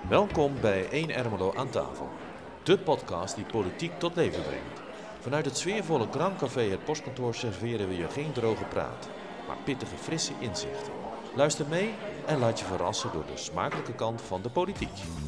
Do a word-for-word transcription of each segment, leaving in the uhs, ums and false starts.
Welkom bij één Ermelo aan tafel. De podcast die politiek tot leven brengt. Vanuit het sfeervolle Kraamcafé Het Postkantoor serveren we je geen droge praat, maar pittige frisse inzichten. Luister mee en laat je verrassen door de smakelijke kant van de politiek.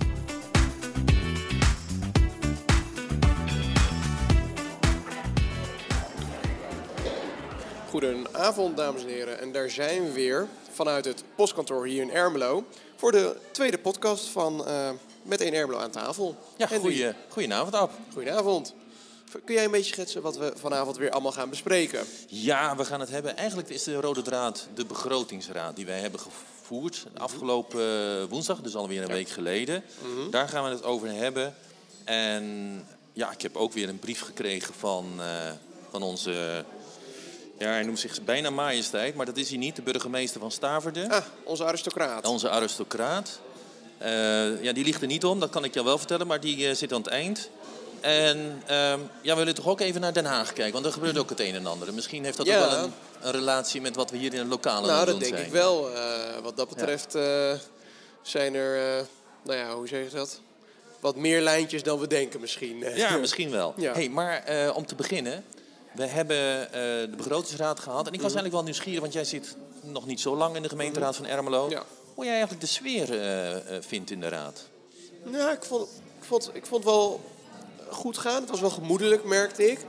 Goedenavond, dames en heren. En daar zijn we weer vanuit het postkantoor hier in Ermelo voor de tweede podcast van uh, Met één Ermelo aan tafel. Ja, goeie, goedenavond, Ab. Goedenavond. Kun jij een beetje schetsen wat we vanavond weer allemaal gaan bespreken? Ja, we gaan het hebben. Eigenlijk is de rode draad de begrotingsraad die wij hebben gevoerd afgelopen woensdag, dus alweer een ja. week geleden. Mm-hmm. Daar gaan we het over hebben. En ja, ik heb ook weer een brief gekregen van, uh, van onze... Ja, hij noemt zich bijna majesteit, maar dat is hij niet. De burgemeester van Staverde. Ah, onze aristocraat. Onze aristocraat. Uh, ja, die ligt er niet om, dat kan ik jou wel vertellen, maar die uh, zit aan het eind. En uh, ja, we willen toch ook even naar Den Haag kijken, want er gebeurt ook het een en ander. Misschien heeft dat ja. ook wel een, een relatie met wat we hier in het lokale nou, doen zijn. Nou, dat denk ik wel. Uh, wat dat betreft uh, zijn er, uh, nou ja, hoe zeg je dat? Wat meer lijntjes dan we denken misschien. Ja, misschien wel. Ja. Hey, maar uh, om te beginnen... We hebben uh, de begrotingsraad gehad. En ik was eigenlijk wel nieuwsgierig, want jij zit nog niet zo lang in de gemeenteraad van Ermelo. Ja. Hoe jij eigenlijk de sfeer uh, uh, vindt in de raad? Ja, ik vond, ik vond, ik vond het wel goed gaan. Het was wel gemoedelijk, merkte ik.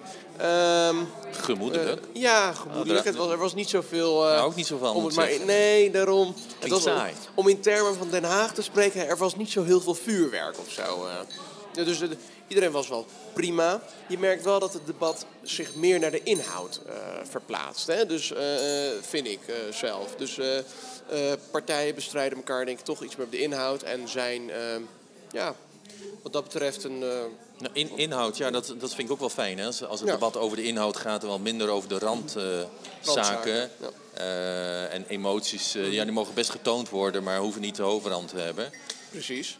Um, gemoedelijk? Uh, ja, gemoedelijk. Oh, het was, er was niet zoveel... Uh, nou, ook niet zoveel om het maar, Nee, daarom... Het was, saai. Om in termen van Den Haag te spreken, er was niet zo heel veel vuurwerk of zo. Uh. Ja, dus uh, iedereen was wel prima. Je merkt wel dat het debat zich meer naar de inhoud uh, verplaatst. Hè? Dus uh, vind ik uh, zelf. Dus uh, uh, partijen bestrijden elkaar denk ik toch iets meer op de inhoud. En zijn, uh, ja, wat dat betreft een... Uh, nou, in, inhoud, ja, dat, dat vind ik ook wel fijn. Hè? Als, als het ja. debat over de inhoud gaat en wel minder over de randzaken. Uh, ja. uh, en emoties, uh, ja, die mogen best getoond worden, maar hoeven niet de overhand te hebben. Precies.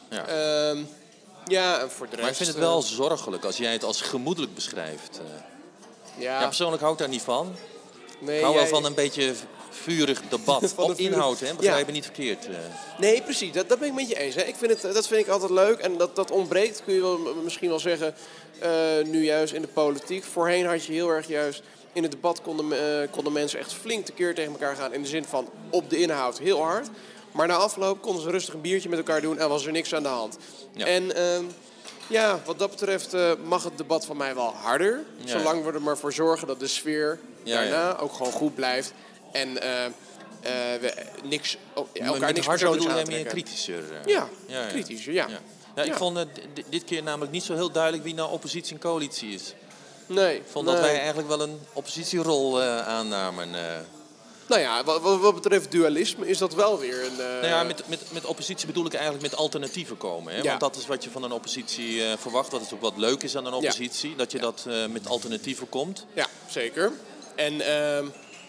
Ja. Uh, Ja, en voor de rest... Maar ik vind het wel zorgelijk als jij het als gemoedelijk beschrijft. Ja, ja persoonlijk hou ik daar niet van. Nee, ik hou jij... wel van een beetje vurig debat. Op vuur... inhoud, hè? Begrijp je ja. niet verkeerd. Nee, precies. Dat, dat ben ik met je eens. Hè. Ik vind het, dat vind ik altijd leuk. En dat, dat ontbreekt, kun je wel, misschien wel zeggen, uh, nu juist in de politiek. Voorheen had je heel erg juist... In het debat konden, uh, konden mensen echt flink tekeer tegen elkaar gaan. In de zin van op de inhoud heel hard. Maar na afloop konden ze rustig een biertje met elkaar doen en was er niks aan de hand. Ja. En uh, ja, wat dat betreft uh, mag het debat van mij wel harder. Ja. Zolang we er maar voor zorgen dat de sfeer ja, daarna ja. ook gewoon goed blijft. En uh, uh, we niks, oh, elkaar met niks harder bedoel jij meer kritischer? Uh. Ja, ja, ja, kritischer, ja. ja. ja ik ja. vond uh, d- dit keer namelijk niet zo heel duidelijk wie nou oppositie en coalitie is. Nee. Ik vond nee. dat wij eigenlijk wel een oppositierol uh, aannamen. Uh. Nou ja, wat, wat betreft dualisme is dat wel weer een... Uh... Nou ja, met, met, met oppositie bedoel ik eigenlijk met alternatieven komen. Hè? Ja. Want dat is wat je van een oppositie uh, verwacht. Wat is ook wat leuk is aan een oppositie. Ja. Dat je ja. dat uh, met alternatieven komt. Ja, zeker. En uh,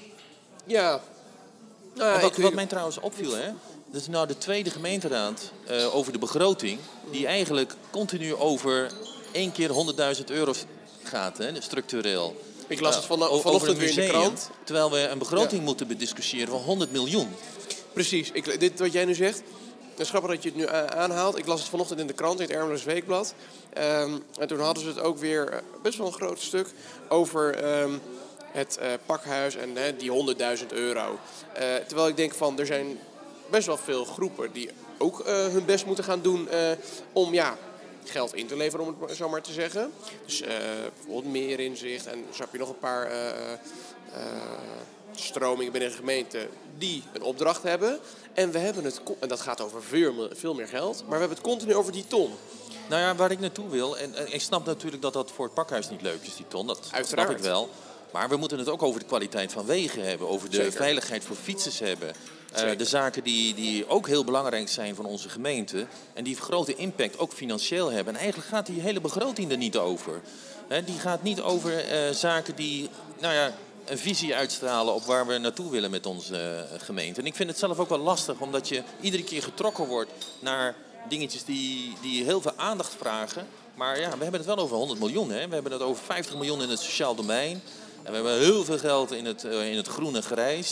ja... Nou, en wat, ik... wat mij trouwens opviel, hè? Dat is nou de tweede gemeenteraad uh, over de begroting. Die eigenlijk continu over één keer honderdduizend euro gaat, hè, structureel. Ik las het van, uh, vanochtend weer in de krant. Terwijl we een begroting ja. moeten bediscussiëren van honderd miljoen. Precies. Ik, dit wat jij nu zegt, het is grappig dat je het nu aanhaalt. Ik las het vanochtend in de krant, in het Ermelo's Weekblad. Um, en toen hadden ze het ook weer uh, best wel een groot stuk over um, het uh, pakhuis en uh, die honderdduizend euro. Uh, terwijl ik denk van, er zijn best wel veel groepen die ook uh, hun best moeten gaan doen uh, om... ja. geld in te leveren, om het zo maar te zeggen. Dus uh, bijvoorbeeld meer inzicht en zo heb je nog een paar uh, uh, stromingen binnen de gemeente die een opdracht hebben. En we hebben het, en dat gaat over veel, veel meer geld, maar we hebben het continu over die ton. Nou ja, waar ik naartoe wil, en, en ik snap natuurlijk dat dat voor het pakhuis niet leuk is, die ton, dat Uiteraard. snap ik wel. Maar we moeten het ook over de kwaliteit van wegen hebben, over de Zeker. veiligheid voor fietsers hebben. Uh, de zaken die, die ook heel belangrijk zijn van onze gemeente en die grote impact ook financieel hebben. En eigenlijk gaat die hele begroting er niet over. He, die gaat niet over uh, zaken die nou ja, een visie uitstralen op waar we naartoe willen met onze uh, gemeente. En ik vind het zelf ook wel lastig, omdat je iedere keer getrokken wordt naar dingetjes die, die heel veel aandacht vragen. Maar ja, we hebben het wel over honderd miljoen. Hè? We hebben het over vijftig miljoen in het sociaal domein. En we hebben heel veel geld in het, uh, in het groen en grijs.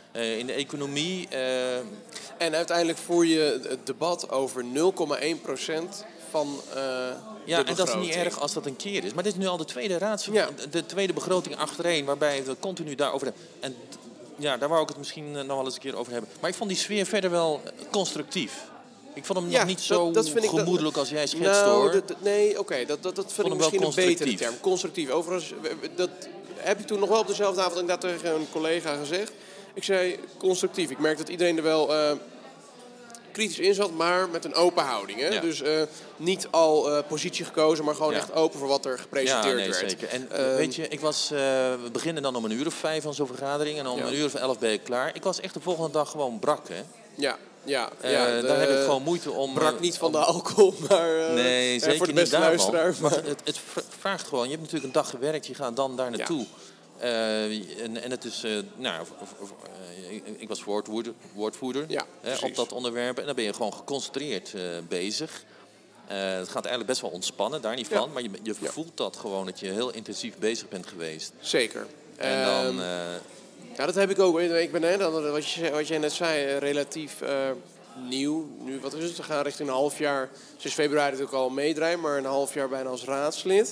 Uh, in de economie. Uh... En uiteindelijk voer je het debat over nul komma één procent van uh, Ja, en dat is niet erg als dat een keer is. Maar dit is nu al de tweede raads, ja. de tweede begroting achtereen, waarbij we continu daarover hebben. En ja, daar wou ik het misschien nog wel eens een keer over hebben. Maar ik vond die sfeer verder wel constructief. Ik vond hem ja, nog niet zo dat, dat gemoedelijk dat, als jij schetst, nou, hoor. Dat, nee, oké, okay, dat, dat, dat vind ik misschien een betere term. Constructief. Overigens, dat heb ik toen nog wel op dezelfde avond inderdaad tegen een collega gezegd. Ik zei constructief. Ik merk dat iedereen er wel uh, kritisch in zat, maar met een open houding. Hè? Ja. Dus uh, niet al uh, positie gekozen, maar gewoon ja. echt open voor wat er gepresenteerd ja, nee, werd. Zeker. En uh, weet je, ik was, uh, we beginnen dan om een uur of vijf van zo'n vergadering en om ja. een uur of elf ben ik klaar. Ik was echt de volgende dag gewoon brak, hè? Ja. Ja, uh, ja, daar heb ik gewoon moeite om... Brak niet van om, de alcohol, maar uh, nee, zeker voor de beste luisteraar. Maar het, het vraagt gewoon, je hebt natuurlijk een dag gewerkt, je gaat dan daar naartoe. Ja. Uh, en, en het is, uh, nou, uh, ik, ik was woordvoerder, woordvoerder ja, uh, op dat onderwerp. En dan ben je gewoon geconcentreerd uh, bezig. Uh, het gaat eigenlijk best wel ontspannen, daar niet van. Ja. Maar je, je voelt ja. dat gewoon, dat je heel intensief bezig bent geweest. Zeker. En dan... Uh, Ja, dat heb ik ook. Ik ben, hè, dan, wat, je, wat jij net zei, relatief uh, nieuw. Nu, wat is het? We gaan richting een half jaar. Sinds februari natuurlijk al meedraaien, maar een half jaar bijna als raadslid.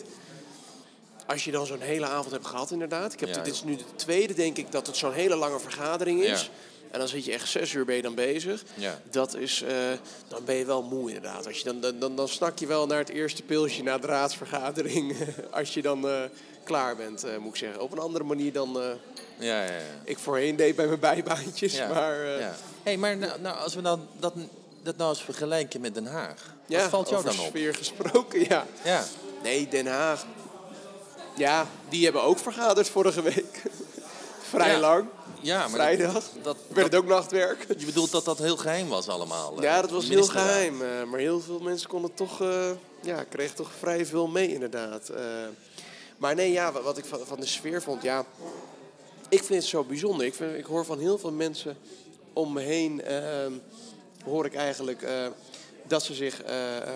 Als je dan zo'n hele avond hebt gehad, inderdaad. Ik heb ja, dit is nu de tweede, denk ik, dat het zo'n hele lange vergadering is. Ja. En dan zit je echt zes uur ben je dan bezig. Ja. Dat is, uh, dan ben je wel moe inderdaad. Als je dan, dan, dan, dan snak je wel naar het eerste pilsje na de raadsvergadering. Als je dan uh, klaar bent, uh, moet ik zeggen. Op een andere manier dan... Uh, Ja, ja, ja. ik voorheen deed bij mijn bijbaantjes. Ja, maar, uh... ja. hey, maar nou, nou, als we nou dat, dat nou eens vergelijken met Den Haag. Ja, wat valt jou dan op? Over sfeer gesproken, ja. ja. Nee, Den Haag. Ja, die hebben ook vergaderd vorige week. Vrij ja. lang. Ja, maar vrijdag. Dat, dat, werd het ook nachtwerk. Je bedoelt dat dat heel geheim was allemaal? Uh, ja, dat was heel geheim. Uh, maar heel veel mensen konden toch... Uh, ja, kregen toch vrij veel mee inderdaad. Uh, maar nee, ja, wat ik van, van de sfeer vond... ja. Ik vind het zo bijzonder. Ik, vind, ik hoor van heel veel mensen om me heen... Uh, hoor ik eigenlijk uh, dat ze zich... Uh, uh,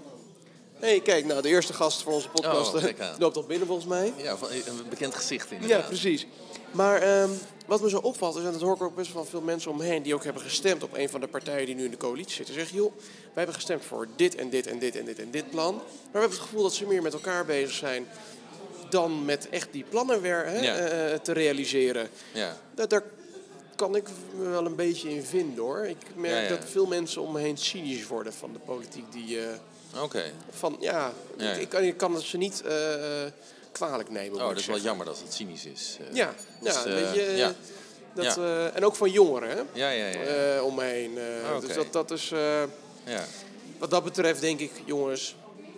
hey, kijk, nou, de eerste gast voor onze podcast oh, loopt al binnen volgens mij. Ja, een bekend gezicht inderdaad. Ja, precies. Maar um, wat me zo opvalt, is, en dat hoor ik ook best wel veel mensen om me heen... die ook hebben gestemd op een van de partijen die nu in de coalitie zitten. Zeggen, joh, wij hebben gestemd voor dit en dit en dit en dit en dit plan. Maar we hebben het gevoel dat ze meer met elkaar bezig zijn... dan met echt die plannen weer hè, ja. uh, te realiseren. Ja. Daar, daar kan ik me wel een beetje in vinden, hoor. Ik merk ja, ja. dat veel mensen om me heen cynisch worden van de politiek die... Uh, Oké. Okay. Van, ja, ja. Ik, ik, kan, ik kan het ze niet uh, kwalijk nemen. Oh, dat is wel jammer dat het cynisch is. Uh, ja, dus, ja, uh, weet je... Ja. Dat, ja. uh, en ook van jongeren, hè? Ja, ja, ja. Uh, om me heen. Uh, oh, okay. Dus dat, dat is... Uh, ja. Wat dat betreft denk ik, jongens...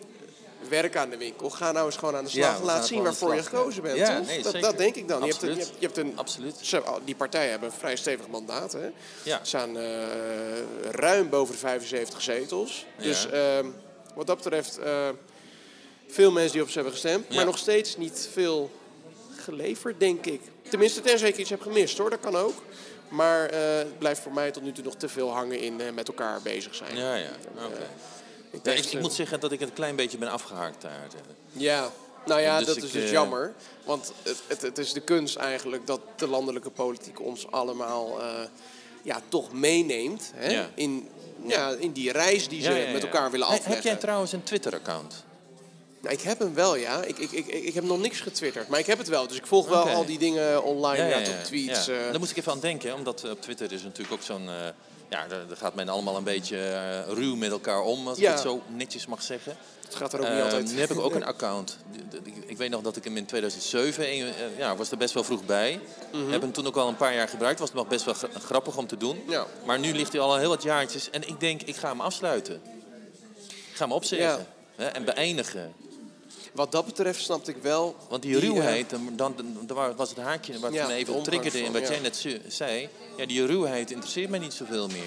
werk aan de winkel. Ga nou eens gewoon aan de slag. Ja, laat zien waarvoor je gekozen bent. Ja, nee, dat, dat denk ik dan. Je hebt, een, je, hebt, je hebt een, Absoluut. Die partijen hebben een vrij stevig mandaat. Hè. Ja. Ze staan uh, ruim boven de vijfenzeventig zetels. Ja. Dus uh, wat dat betreft... Uh, veel mensen die op ze hebben gestemd. Ja. Maar nog steeds niet veel geleverd, denk ik. Tenminste, tenzij ik iets heb gemist, hoor. Dat kan ook. Maar uh, het blijft voor mij tot nu toe nog te veel hangen in uh, met elkaar bezig zijn. Ja, ja. Oké. Okay. Ik, ja, ik, ik moet zeggen dat ik het een klein beetje ben afgehaakt daar. Ja, nou ja, dus dat ik, is dus uh... jammer. Want het, het, het is de kunst eigenlijk dat de landelijke politiek ons allemaal uh, ja, toch meeneemt. Hè? Ja. In, ja, in die reis die ze ja, ja, ja. met elkaar willen afleggen. Heb jij trouwens een Twitter-account? Nou, ik heb hem wel, ja. Ik, ik, ik, ik heb nog niks getwitterd, maar ik heb het wel. Dus ik volg wel okay. al die dingen online, ja, ja, ja, ja. op tweets. Ja. Uh... Daar moest ik even aan denken, omdat op Twitter is natuurlijk ook zo'n... Uh, ja, daar, daar gaat men allemaal een beetje uh, ruw met elkaar om, als ja. ik het zo netjes mag zeggen. Het gaat er ook uh, niet altijd. Nu heb ik ook een account. Ik weet nog dat ik hem in tweeduizend zeven, en, uh, ja, was er best wel vroeg bij. Mm-hmm. Heb hem toen ook al een paar jaar gebruikt. Was nog best wel gra- grappig om te doen. Ja. Maar nu ligt hij al heel wat jaartjes. En ik denk, ik ga hem afsluiten. Ik ga hem opzeggen. Ja. Hè, en beëindigen. Wat dat betreft snapte ik wel... Want die, die ruwheid, uh, dan, dan was het haakje wat ja, me even triggerde in wat ja. jij net zei. Ja, die ruwheid interesseert mij niet zoveel meer.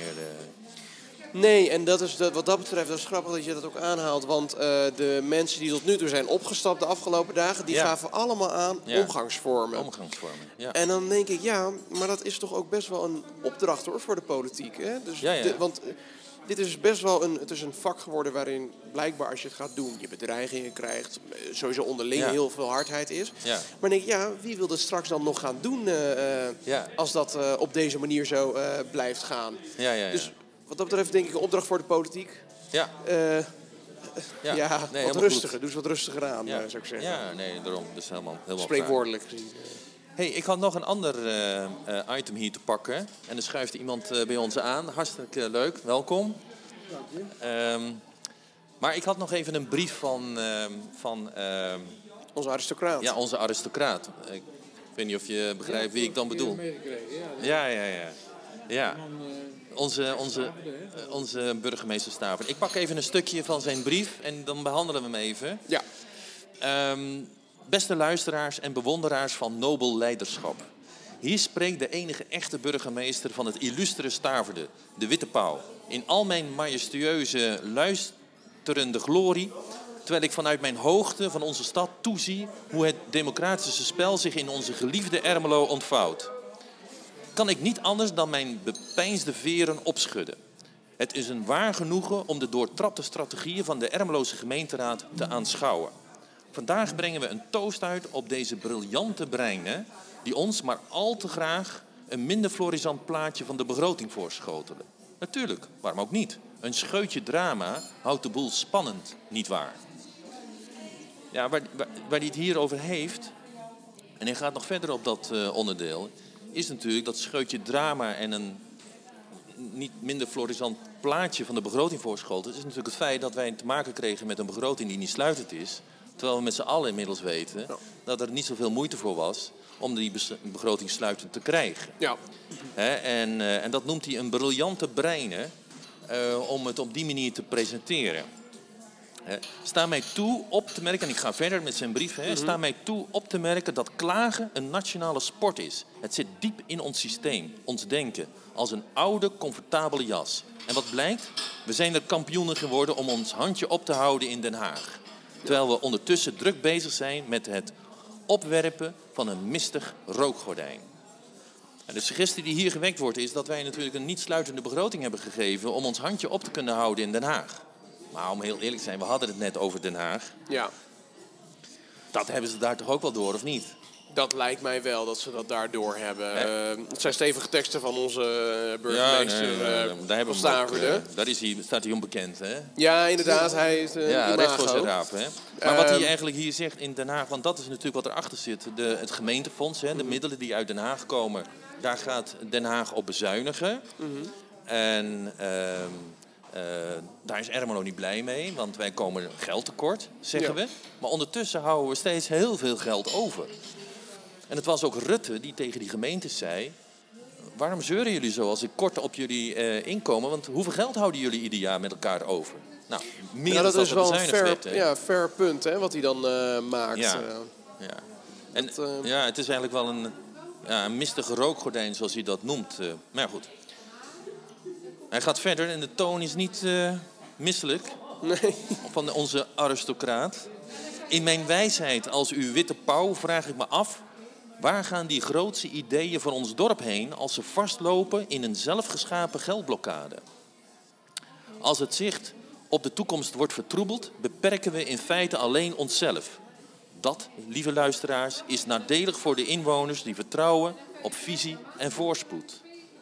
Uh. Nee, en dat is, dat, wat dat betreft, dat is grappig dat je dat ook aanhaalt. Want uh, de mensen die tot nu toe zijn opgestapt de afgelopen dagen... die ja. gaven allemaal aan ja. omgangsvormen. Omgangsvormen, ja. En dan denk ik, ja, maar dat is toch ook best wel een opdracht, hoor, voor de politiek. Hè? Dus ja, ja. de, want... dit is best wel een, het is een vak geworden waarin blijkbaar als je het gaat doen, je bedreigingen krijgt, sowieso onderling ja. heel veel hardheid is. Ja. Maar denk ik, ja, wie wil dat straks dan nog gaan doen uh, ja. als dat uh, op deze manier zo uh, blijft gaan? Ja, ja, ja. Dus wat dat betreft denk ik een opdracht voor de politiek. Ja. Uh, Ja, ja nee, wat rustiger. Goed. Doe eens wat rustiger aan, ja. zou ik zeggen. Ja, nee, daarom. Dus helemaal, helemaal spreekwoordelijk gezien. Hey, ik had nog een ander uh, uh, item hier te pakken. En er schuift iemand uh, bij ons aan. Hartstikke leuk. Welkom. Dank je. Um, maar ik had nog even een brief van... Uh, van uh, onze aristocraat. Ja, onze aristocraat. Ik weet niet of je begrijpt ja, wie ik dan bedoel. Ja, ja, ja. Ja. Onze, onze, onze burgemeester Staver. Ik pak even een stukje van zijn brief en dan behandelen we hem even. Ja. Um, beste luisteraars en bewonderaars van nobel leiderschap. Hier spreekt de enige echte burgemeester van het illustere Staverde, de Witte Pauw. In al mijn majestueuze, luisterende glorie, terwijl ik vanuit mijn hoogte van onze stad toezie hoe het democratische spel zich in onze geliefde Ermelo ontvouwt, kan ik niet anders dan mijn bepeinsde veren opschudden. Het is een waar genoegen om de doortrapte strategieën van de Ermeloze gemeenteraad te aanschouwen. Vandaag brengen we een toast uit op deze briljante breinen die ons maar al te graag een minder florisant plaatje van de begroting voorschotelen. Natuurlijk, waarom ook niet? Een scheutje drama houdt de boel spannend, nietwaar? Ja, waar, waar, waar hij het hier over heeft, en hij gaat nog verder op dat uh, onderdeel, is natuurlijk dat scheutje drama en een niet minder florisant plaatje van de begroting voorschotelen. Het is natuurlijk het feit dat wij te maken kregen met een begroting die niet sluitend is. Terwijl we met z'n allen inmiddels weten ja. dat er niet zoveel moeite voor was om die begroting sluitend te krijgen. Ja. He, en, uh, en dat noemt hij een briljante breinen uh, om het op die manier te presenteren. He, sta mij toe op te merken, en ik ga verder met zijn brief, he, mm-hmm. sta mij toe op te merken dat klagen een nationale sport is. Het zit diep in ons systeem, ons denken, als een oude, comfortabele jas. En wat blijkt? We zijn er kampioenen geworden om ons handje op te houden in Den Haag. Terwijl we ondertussen druk bezig zijn met het opwerpen van een mistig rookgordijn. En de suggestie die hier gewekt wordt is dat wij natuurlijk een niet sluitende begroting hebben gegeven om ons handje op te kunnen houden in Den Haag. Maar om heel eerlijk te zijn, we hadden het net over Den Haag. Ja. Dat hebben ze daar toch ook wel door, of niet? Dat lijkt mij wel, dat ze dat daardoor hebben. Uh, het zijn stevige teksten van onze burgemeester ja, nee, nee, nee. Daar hebben we Staverde. Ook, uh, daar is hij, staat hij onbekend, hè? Ja, inderdaad. Hij is uh, ja, recht voor zijn raap, hè? Maar uh, wat hij eigenlijk hier zegt in Den Haag, want dat is natuurlijk wat erachter zit. De, het gemeentefonds, hè, de mm-hmm. middelen die uit Den Haag komen, daar gaat Den Haag op bezuinigen. Mm-hmm. En uh, uh, daar is Ermelo niet blij mee, want wij komen geld tekort, zeggen ja. we. Maar ondertussen houden we steeds heel veel geld over. En het was ook Rutte die tegen die gemeentes zei, waarom zeuren jullie zo als ik kort op jullie uh, inkomen? Want hoeveel geld houden jullie ieder jaar met elkaar over? Nou, meer ja, dat dan is wel een fair, werd, ja, fair punt, hè, wat hij dan uh, maakt. Ja, uh, ja. En dat, uh... ja, het is eigenlijk wel een, ja, een mistige rookgordijn, zoals hij dat noemt. Uh, maar ja, goed. Hij gaat verder en de toon is niet uh, misselijk nee. van onze aristocraat. In mijn wijsheid als uw witte pauw vraag ik me af, waar gaan die grootse ideeën van ons dorp heen als ze vastlopen in een zelfgeschapen geldblokkade? Als het zicht op de toekomst wordt vertroebeld, beperken we in feite alleen onszelf. Dat, lieve luisteraars, is nadelig voor de inwoners die vertrouwen op visie en voorspoed.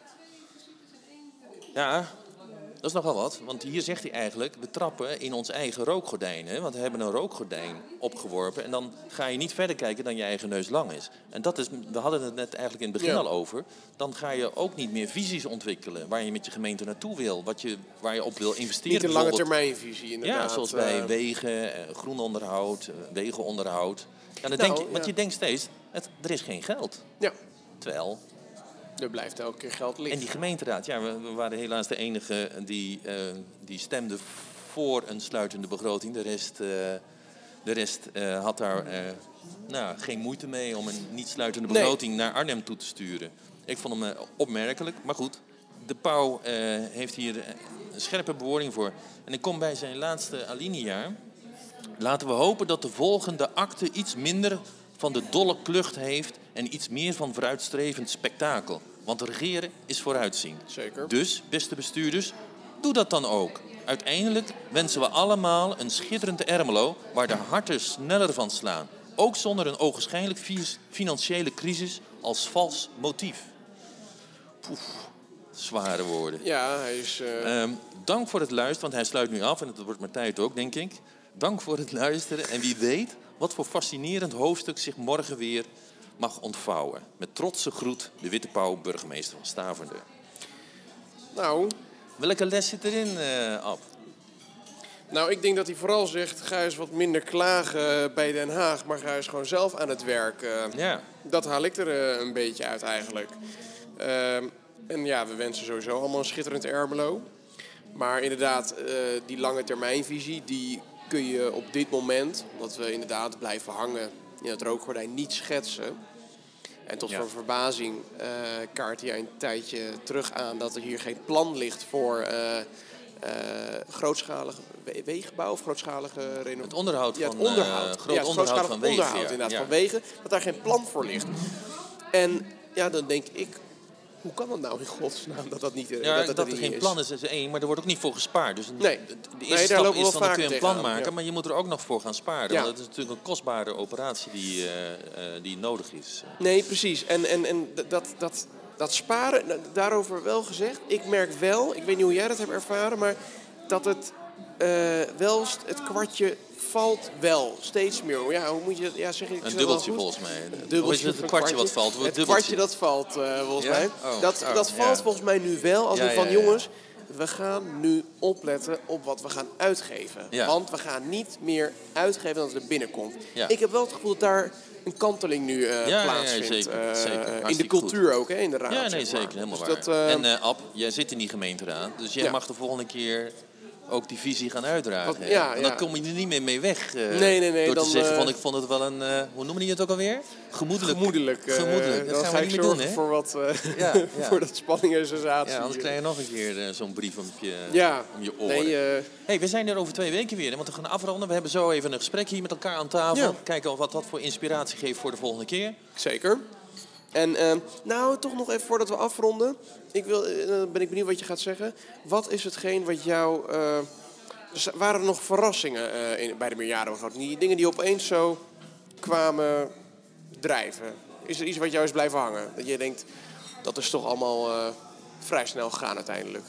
Ja, dat is nogal wat, want hier zegt hij eigenlijk, we trappen in ons eigen rookgordijn. Hè? Want we hebben een rookgordijn opgeworpen en dan ga je niet verder kijken dan je eigen neus lang is. En dat is, we hadden het net eigenlijk in het begin ja. al over. Dan ga je ook niet meer visies ontwikkelen waar je met je gemeente naartoe wil. Wat je, waar je op wil investeren. Niet een lange termijn visie inderdaad. Ja, zoals bij uh... wegen, groenonderhoud, wegenonderhoud. Ja, dan nou, denk je, want ja. je denkt steeds, het, er is geen geld. Ja. Terwijl... Er blijft elke keer geld liggen. En die gemeenteraad, ja, we, we waren helaas de enige die, uh, die stemde voor een sluitende begroting. De rest, uh, de rest uh, had daar uh, nou, geen moeite mee om een niet sluitende begroting nee. naar Arnhem toe te sturen. Ik vond hem uh, opmerkelijk, maar goed. De Pauw uh, heeft hier een scherpe bewoording voor. En ik kom bij zijn laatste alinea. Laten we hopen dat de volgende akte iets minder van de dolle klucht heeft en iets meer van vooruitstrevend spektakel. Want regeren is vooruitzien. Zeker. Dus, beste bestuurders, Doe dat dan ook. Uiteindelijk wensen we allemaal een schitterend Ermelo waar de harten sneller van slaan. Ook zonder een ogenschijnlijk financiële crisis als vals motief. Poef, zware woorden. Ja, hij is... Uh... Um, dank voor het luisteren, want hij sluit nu af en het wordt maar tijd ook, denk ik. Dank voor het luisteren en wie weet wat voor fascinerend hoofdstuk zich morgen weer mag ontvouwen. Met trotse groet, de Witte Pauw, burgemeester van Stavender. Nou... Welke les zit erin, uh, Ab? Nou, ik denk dat hij vooral zegt, ga eens wat minder klagen bij Den Haag, maar ga eens gewoon zelf aan het werk. Uh, ja. Dat haal ik er uh, een beetje uit eigenlijk. Uh, en ja, we wensen sowieso allemaal een schitterend Ermelo. Maar inderdaad, uh, die lange termijnvisie, die kun je op dit moment, omdat we inderdaad blijven hangen in het rookgordijn, niet schetsen. En tot ja. voor verbazing uh, kaart hij een tijdje terug aan dat er hier geen plan ligt voor uh, uh, grootschalige wegenbouw of grootschalige renovatie. Het onderhoud ja, van, het onderhoud. Uh, groot ja, onderhoud van wegen. Onderhoud, ja. inderdaad, ja. van wegen, dat daar geen plan voor ligt. En ja, dan denk ik, hoe kan het nou in godsnaam dat dat niet ja, dat, dat, dat er er geen is. plan is, is één, maar er wordt ook niet voor gespaard. Dus een, nee. de eerste nee, stap daar is dan kun je een plan aan, maken, ja. maar je moet er ook nog voor gaan sparen. Ja. Want het is natuurlijk een kostbare operatie die, uh, uh, die nodig is. Nee, precies. En, en, en dat, dat, dat sparen, daarover wel gezegd. Ik merk wel, ik weet niet hoe jij dat hebt ervaren, maar dat het uh, wel het kwartje valt wel steeds meer. Ja, hoe moet je ja, zeg ik een dubbeltje volgens mij. Een dubbeltje, of is het een kwartje, kwartje wat valt? Het dubbeltje. kwartje dat valt uh, volgens ja? mij. Oh, dat oh, dat valt ja. volgens mij nu wel. Als ja, we van ja, ja. jongens, we gaan nu opletten op wat we gaan uitgeven. Ja. Want we gaan niet meer uitgeven dan er binnenkomt. Ja. Ik heb wel het gevoel dat daar een kanteling nu uh, ja, plaatsvindt. Ja, ja, zeker, uh, zeker. in de cultuur goed. ook, hè, in de raad. Ja, nee, zeg maar. zeker. Helemaal dus waar. Dat, uh... En uh, Ab, jij zit in die gemeenteraad. Dus jij ja. mag de volgende keer ook die visie gaan uitdragen. Wat, ja, en dan ja. kom je er niet meer mee weg. Uh, nee, nee, nee. Door dan, te zeggen uh, van ik vond het wel een, uh, hoe noem je het ook alweer? Gemoedelijk. Gemoedelijk. Uh, Gemoedelijk. Dat dan gaan ga we ik niet meer doen, hè? voor wat, uh, ja, ja. voor dat spanning en sensatie. Ja, anders krijg je nog een keer uh, zo'n brief om je, ja. om je oren. Nee, uh... hey, we zijn er over twee weken weer, hè, want we gaan afronden. We hebben zo even een gesprek hier met elkaar aan tafel. Ja. Kijken of wat dat voor inspiratie geeft voor de volgende keer. Zeker. En uh, nou, toch nog even voordat we afronden. Ik wil, uh, ben ik benieuwd wat je gaat zeggen. Wat is hetgeen wat jou... Uh, waren er nog verrassingen uh, in, bij de meerjarenbegroting? Die dingen die opeens zo kwamen drijven. Is er iets wat jou is blijven hangen? Dat je denkt, dat is toch allemaal uh, vrij snel gegaan uiteindelijk.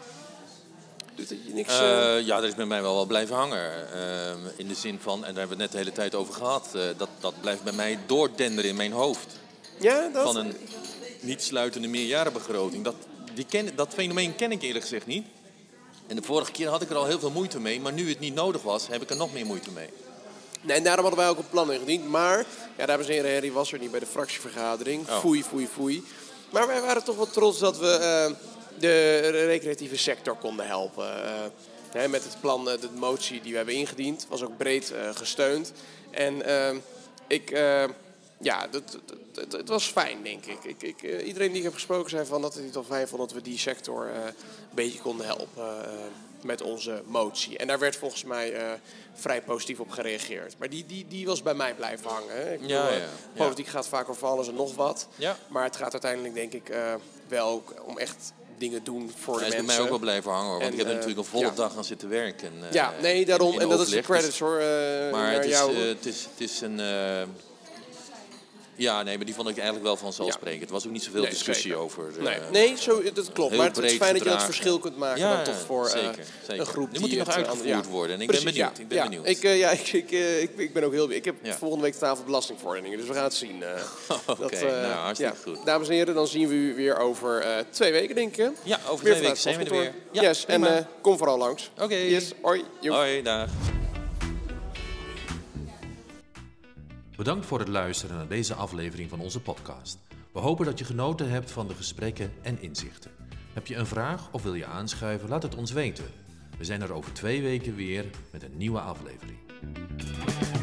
Doet het je niks? Uh... Uh, ja, dat is bij mij wel wel blijven hangen. Uh, in de zin van, en daar hebben we het net de hele tijd over gehad... Uh, dat, dat blijft bij mij doordenderen in mijn hoofd. Ja, dat... Van een niet sluitende meerjarenbegroting. Dat, die ken, dat fenomeen ken ik eerlijk gezegd niet. En de vorige keer had ik er al heel veel moeite mee. Maar nu het niet nodig was, heb ik er nog meer moeite mee. Nee, en daarom hadden wij ook een plan ingediend. Maar, ja, dames en heren, Harry was er niet bij de fractievergadering. Oh. Foei, foei, foei. Maar wij waren toch wel trots dat we uh, de recreatieve sector konden helpen. Uh, hè, met het plan, uh, de motie die we hebben ingediend, was ook breed uh, gesteund. En uh, ik... Uh, Ja, het, het, het was fijn, denk ik. ik, ik uh, iedereen die ik heb gesproken zei van dat het niet al fijn vond dat we die sector uh, een beetje konden helpen uh, met onze motie. En daar werd volgens mij uh, vrij positief op gereageerd. Maar die, die, die was bij mij blijven hangen. Hè. Ik bedoel, ja, ja, ja. Politiek gaat vaak over alles en nog wat. Ja. Maar het gaat uiteindelijk, denk ik, uh, wel ook om echt dingen doen voor Hij de is mensen. bij mij ook wel blijven hangen, hoor, want en, ik heb er uh, natuurlijk een volle ja. dag aan zitten werken. Uh, ja, nee, daarom. In, in en dat is de overleg, credits, hoor. Uh, maar het is, jou. uh, het, is, het is een... Uh, Ja, nee, maar die vond ik eigenlijk wel vanzelfsprekend. Ja. Er was ook niet zoveel nee, discussie zeker. over. Uh, nee, nee zo, dat klopt. Maar het is fijn dat je dat verschil kunt maken ja, dan toch voor uh, zeker, zeker. een groep nu die moet hij nog het, uitgevoerd ja. worden. En ik Precies, ben benieuwd. Ja, ik ben ja. benieuwd. Ik, uh, ja, ik, ik, uh, ik, ik ben ook heel... Ik heb ja. volgende week tafel belastingverordeningen, dus we gaan het zien. Uh, Oké, okay, uh, nou, hartstikke ja. goed. Dames en heren, dan zien we u weer over uh, twee weken, denk ik. Ja, over weer twee weken zijn we er weer. Ja, yes, en uh, kom vooral langs. Oké. Okay. Yes, hoi. Jo. Hoi, dag. Bedankt voor het luisteren naar deze aflevering van onze podcast. We hopen dat je genoten hebt van de gesprekken en inzichten. Heb je een vraag of wil je aanschuiven? Laat het ons weten. We zijn er over twee weken weer met een nieuwe aflevering.